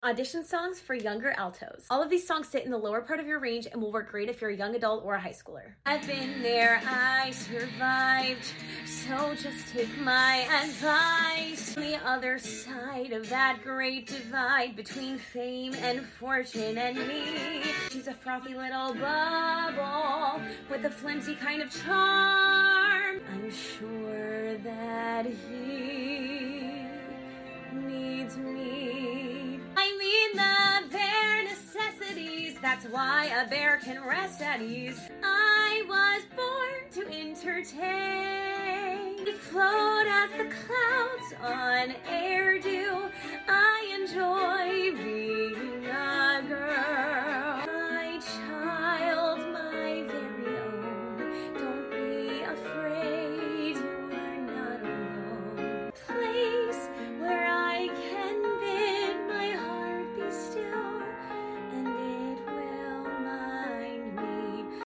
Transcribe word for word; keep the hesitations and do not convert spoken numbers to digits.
Audition songs for younger altos. All of these songs sit in the lower part of your range and will work great if you're a young adult or a high schooler. I've been there, I survived, so just take my advice. On the other side of that great divide between fame and fortune and me, she's a frothy little bubble with a flimsy kind of charm. I'm sure that he needs me. I mean the bare necessities, that's why a bear can rest at ease. I was born to entertain, float as the clouds on air do. I enjoy